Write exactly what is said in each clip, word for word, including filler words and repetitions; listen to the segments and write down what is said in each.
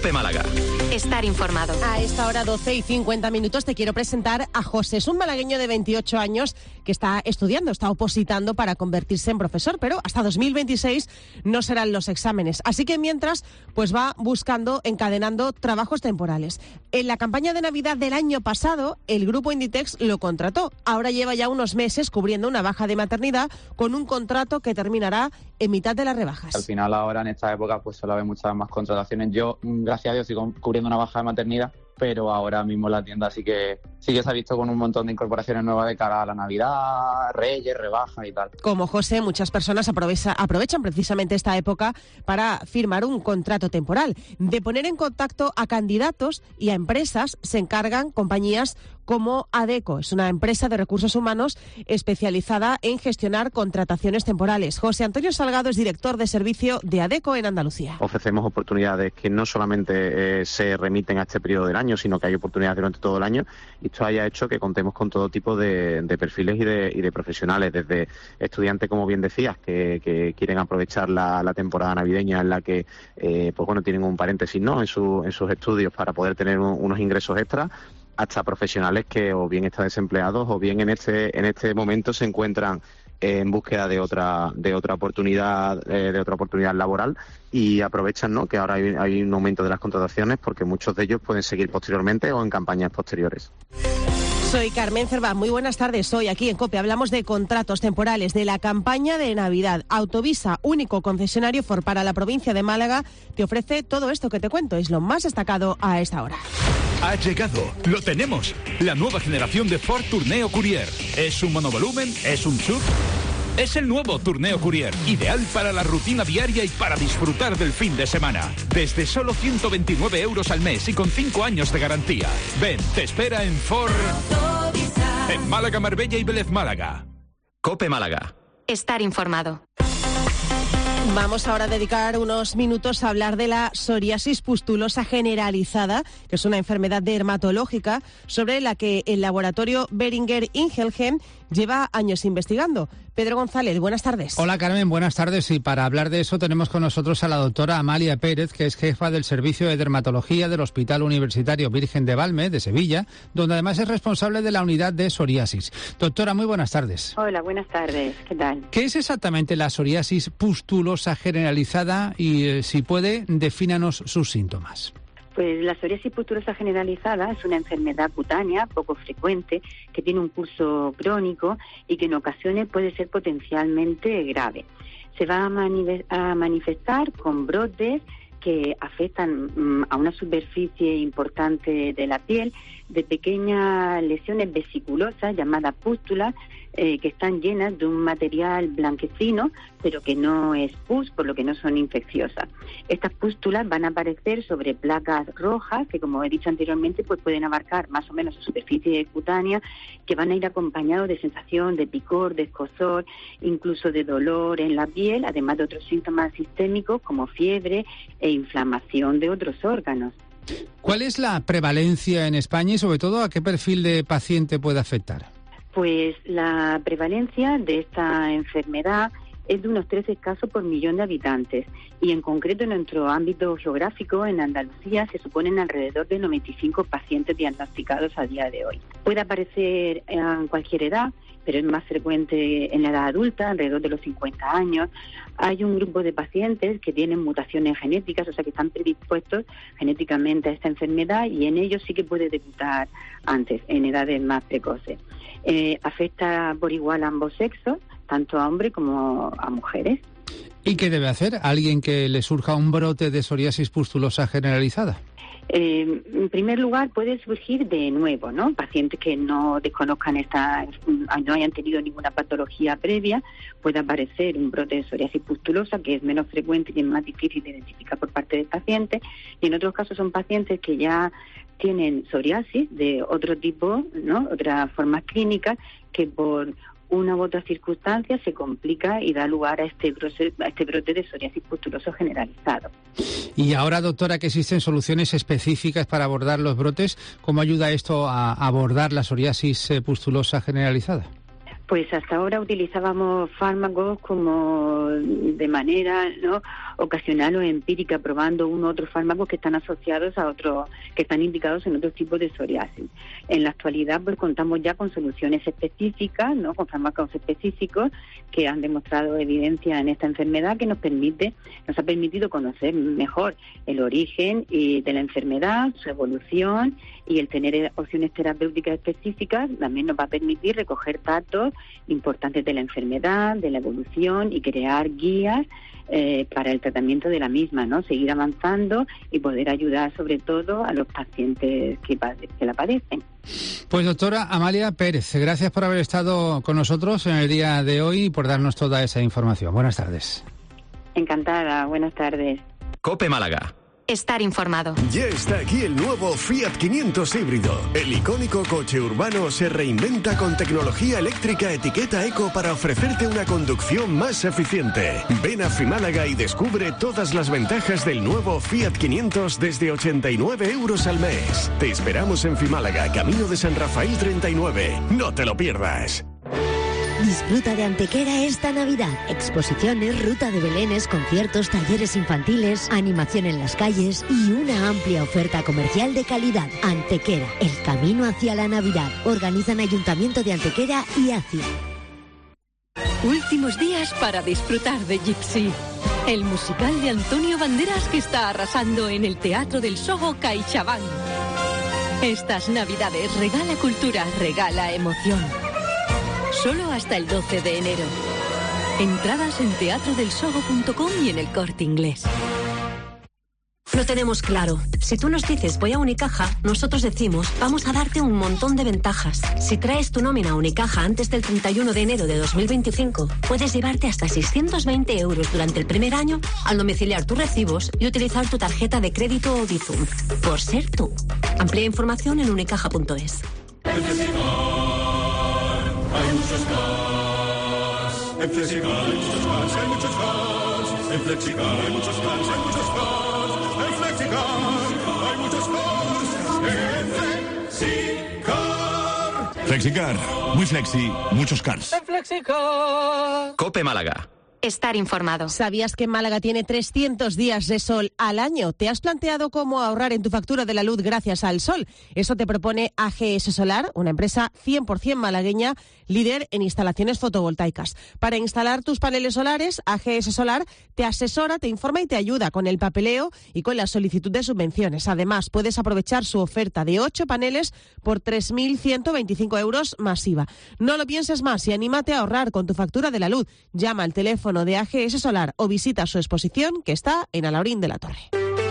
COPE Málaga. Estar informado. A esta hora doce y cincuenta minutos te quiero presentar a José. Es un malagueño de veintiocho años que está estudiando, está opositando para convertirse en profesor, pero hasta dos mil veintiséis no serán los exámenes. Así que mientras, pues va buscando, encadenando trabajos temporales. En la campaña de Navidad del año pasado, el grupo Inditex lo contrató. Ahora lleva ya unos meses cubriendo una baja de maternidad con un contrato que terminará en mitad de las rebajas. Al final ahora en esta época pues suele haber muchas más contrataciones. Yo, gracias a Dios, sigo cubriendo una baja de maternidad, pero ahora mismo la tienda sí que sí que se ha visto con un montón de incorporaciones nuevas de cara a la Navidad, Reyes, rebajas y tal. Como José, muchas personas aprovecha, aprovechan precisamente esta época para firmar un contrato temporal. De poner en contacto a candidatos y a empresas se encargan compañías como Adecco. Es una empresa de recursos humanos especializada en gestionar contrataciones temporales. José Antonio Salgado es director de servicio de Adecco en Andalucía. Ofrecemos oportunidades que no solamente eh, se remiten a este periodo del año, sino que hay oportunidades durante todo el año, y esto haya hecho que contemos con todo tipo de, de perfiles y de, y de profesionales, desde estudiantes, como bien decías, que, que quieren aprovechar la, la temporada navideña en la que eh, pues bueno, tienen un paréntesis, ¿no?, en, su, en sus estudios para poder tener un, unos ingresos extras, hasta profesionales que o bien están desempleados o bien en este en este momento se encuentran en búsqueda de otra de otra oportunidad eh, de otra oportunidad laboral, y aprovechan, ¿no?, que ahora hay, hay un aumento de las contrataciones, porque muchos de ellos pueden seguir posteriormente o en campañas posteriores. Soy Carmen Cerván, muy buenas tardes. Hoy aquí en COPE hablamos de contratos temporales, de la campaña de Navidad. Autovisa, único concesionario Ford para la provincia de Málaga, te ofrece todo esto que te cuento. Es lo más destacado a esta hora. Ha llegado, lo tenemos, la nueva generación de Ford Tourneo Courier. ¿Es un monovolumen? ¿Es un S U V? Es el nuevo Tourneo Courier, ideal para la rutina diaria y para disfrutar del fin de semana. Desde solo ciento veintinueve euros al mes y con cinco años de garantía. Ven, te espera en Ford, en Málaga, Marbella y Vélez Málaga. COPE Málaga. Estar informado. Vamos ahora a dedicar unos minutos a hablar de la psoriasis pustulosa generalizada, que es una enfermedad dermatológica sobre la que el laboratorio Boehringer Ingelheim lleva años investigando. Pedro González, buenas tardes. Hola Carmen, buenas tardes. Y para hablar de eso tenemos con nosotros a la doctora Amalia Pérez, que es jefa del Servicio de Dermatología del Hospital Universitario Virgen de Valme, de Sevilla, donde además es responsable de la unidad de psoriasis. Doctora, muy buenas tardes. Hola, buenas tardes. ¿Qué tal? ¿Qué es exactamente la psoriasis pustulosa generalizada y, eh, si puede, defínanos sus síntomas? Pues la psoriasis pustulosa generalizada es una enfermedad cutánea poco frecuente que tiene un curso crónico y que en ocasiones puede ser potencialmente grave. Se va a, mani- a manifestar con brotes que afectan um, a una superficie importante de la piel, de pequeñas lesiones vesiculosas llamadas pústulas, eh, que están llenas de un material blanquecino, pero que no es pus, por lo que no son infecciosas. Estas pústulas van a aparecer sobre placas rojas, que como he dicho anteriormente, pues pueden abarcar más o menos su superficie cutánea, que van a ir acompañados de sensación de picor, de escozor, incluso de dolor en la piel, además de otros síntomas sistémicos como fiebre e inflamación de otros órganos. ¿Cuál es la prevalencia en España y sobre todo a qué perfil de paciente puede afectar? Pues la prevalencia de esta enfermedad es de unos trece casos por millón de habitantes, y en concreto en nuestro ámbito geográfico, en Andalucía, se suponen alrededor de noventa y cinco pacientes diagnosticados a día de hoy. Puede aparecer en cualquier edad, pero es más frecuente en la edad adulta, alrededor de los cincuenta años. Hay un grupo de pacientes que tienen mutaciones genéticas, o sea que están predispuestos genéticamente a esta enfermedad, y en ellos sí que puede debutar antes, en edades más precoces. Eh, afecta por igual a ambos sexos, tanto a hombres como a mujeres. ¿Y qué debe hacer alguien que le surja un brote de psoriasis pustulosa generalizada? Eh, en primer lugar, puede surgir de nuevo, ¿no? Pacientes que no desconozcan esta, no hayan tenido ninguna patología previa, puede aparecer un brote de psoriasis pustulosa, que es menos frecuente y es más difícil de identificar por parte del paciente. Y en otros casos son pacientes que ya tienen psoriasis de otro tipo, ¿no?, otras formas clínicas, que por una u otra circunstancia se complica y da lugar a este brote, a este brote de psoriasis pustuloso generalizado. Y ahora, doctora, que existen soluciones específicas para abordar los brotes, ¿cómo ayuda esto a abordar la psoriasis pustulosa generalizada? Pues hasta ahora utilizábamos fármacos como de manera, ¿no?, ocasional o empírica, probando uno u otro fármaco que están asociados a otros, que están indicados en otros tipos de psoriasis. En la actualidad, pues contamos ya con soluciones específicas, ¿no?, con fármacos específicos que han demostrado evidencia en esta enfermedad, que nos permite, nos ha permitido conocer mejor el origen y de la enfermedad, su evolución, y el tener opciones terapéuticas específicas también nos va a permitir recoger datos importantes de la enfermedad, de la evolución, y crear guías eh, para el tratamiento de la misma, ¿no? Seguir avanzando y poder ayudar sobre todo a los pacientes que, que la padecen. Pues doctora Amalia Pérez, gracias por haber estado con nosotros en el día de hoy y por darnos toda esa información. Buenas tardes. Encantada, buenas tardes. COPE Málaga. Estar informado. Ya está aquí el nuevo Fiat quinientos híbrido. El icónico coche urbano se reinventa con tecnología eléctrica etiqueta eco para ofrecerte una conducción más eficiente. Ven a Fimálaga y descubre todas las ventajas del nuevo Fiat quinientos desde ochenta y nueve euros al mes. Te esperamos en Fimálaga, camino de San Rafael treinta y nueve. No te lo pierdas. Disfruta de Antequera esta Navidad. Exposiciones, ruta de belenes, conciertos, talleres infantiles, animación en las calles y una amplia oferta comercial de calidad. Antequera, el camino hacia la Navidad. Organizan Ayuntamiento de Antequera y A C I. Últimos días para disfrutar de Gypsy, el musical de Antonio Banderas que está arrasando en el Teatro del Soho CaixaBank. Estas Navidades regala cultura, regala emoción. Solo hasta el doce de enero. Entradas en teatro del soho punto com y en el Corte Inglés. Lo tenemos claro. Si tú nos dices voy a Unicaja, nosotros decimos vamos a darte un montón de ventajas. Si traes tu nómina a Unicaja antes del treinta y uno de enero de dos mil veinticinco, puedes llevarte hasta seiscientos veinte euros durante el primer año al domiciliar tus recibos y utilizar tu tarjeta de crédito o Bizum. Por ser tú. Amplía información en unicaja punto es. Hay muchos cars. En Flexicar hay muchos cars, hay muchos cars. En Flexicar hay muchos cars, hay muchos cars. En Flexicar hay muchos cars. En Flexicar. Flexicar, muy flexi, muchos cars. En Flexicar. COPE Málaga. Estar informado. ¿Sabías que Málaga tiene trescientos días de sol al año? ¿Te has planteado cómo ahorrar en tu factura de la luz gracias al sol? Eso te propone A G S Solar, una empresa cien por ciento malagueña, líder en instalaciones fotovoltaicas. Para instalar tus paneles solares, A G S Solar te asesora, te informa y te ayuda con el papeleo y con la solicitud de subvenciones. Además, puedes aprovechar su oferta de ocho paneles por tres mil ciento veinticinco euros masiva. No lo pienses más y anímate a ahorrar con tu factura de la luz. Llama al teléfono de A G S Solar o visita su exposición que está en Alhaurín de la Torre.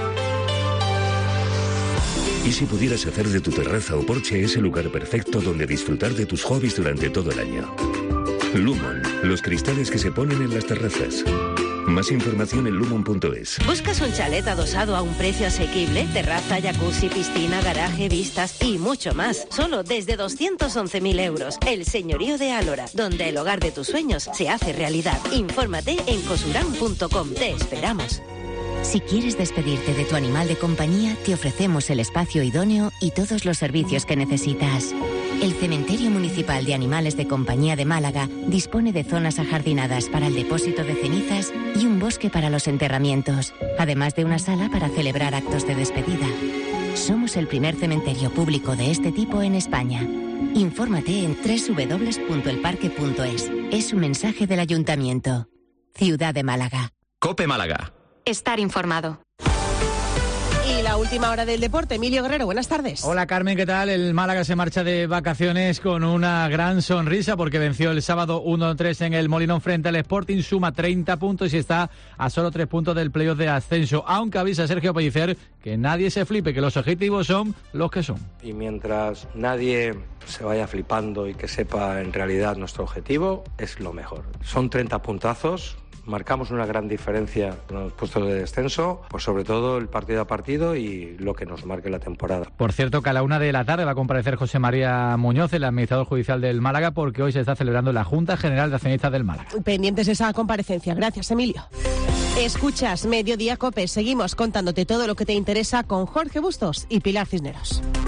¿Y si pudieras hacer de tu terraza o porche ese lugar perfecto donde disfrutar de tus hobbies durante todo el año? Lumon, los cristales que se ponen en las terrazas. Más información en lumon punto es. ¿Buscas un chalet adosado a un precio asequible? Terraza, jacuzzi, piscina, garaje, vistas y mucho más. Solo desde doscientos once mil euros. El señorío de Álora, donde el hogar de tus sueños se hace realidad. Infórmate en cosurán punto com. Te esperamos. Si quieres despedirte de tu animal de compañía, te ofrecemos el espacio idóneo y todos los servicios que necesitas. El Cementerio Municipal de Animales de Compañía de Málaga dispone de zonas ajardinadas para el depósito de cenizas y un bosque para los enterramientos, además de una sala para celebrar actos de despedida. Somos el primer cementerio público de este tipo en España. Infórmate en doble u doble u doble u punto el parque punto es. Es un mensaje del Ayuntamiento. Ciudad de Málaga. COPE Málaga. Estar informado. Y la última hora del deporte. Emilio Guerrero, buenas tardes. Hola Carmen, ¿qué tal? El Málaga se marcha de vacaciones con una gran sonrisa porque venció el sábado uno tres en el Molinón frente al Sporting, suma treinta puntos y está a solo tres puntos del playoff de ascenso, aunque avisa Sergio Pellicer que nadie se flipe, que los objetivos son los que son. Y mientras nadie se vaya flipando y que sepa en realidad nuestro objetivo, es lo mejor. Son treinta puntazos. Marcamos una gran diferencia en los puestos de descenso, pues sobre todo el partido a partido y lo que nos marque la temporada. Por cierto, que a la una de la tarde va a comparecer José María Muñoz, el administrador judicial del Málaga, porque hoy se está celebrando la Junta General de Accionistas del Málaga. Pendientes de esa comparecencia. Gracias, Emilio. Escuchas Mediodía COPE. Seguimos contándote todo lo que te interesa con Jorge Bustos y Pilar Cisneros.